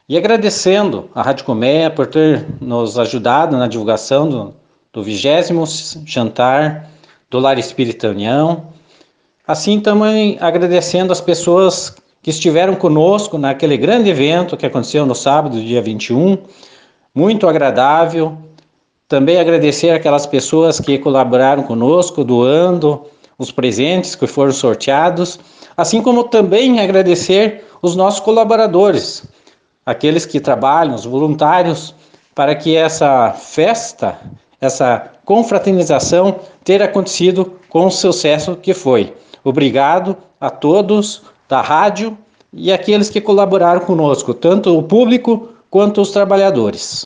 E agradecendo a Rádio Colmeia por ter nos ajudado na divulgação do 20º jantar do Lar Espírita União. Assim também agradecendo as pessoas que estiveram conosco naquele grande evento que aconteceu no sábado, dia 21, muito agradável. Também agradecer aquelas pessoas que colaboraram conosco, doando os presentes que foram sorteados, assim como também agradecer os nossos colaboradores, aqueles que trabalham, os voluntários, para que essa festa, essa confraternização tenha acontecido com o sucesso que foi. Obrigado a todos da rádio e aqueles que colaboraram conosco, tanto o público quanto os trabalhadores.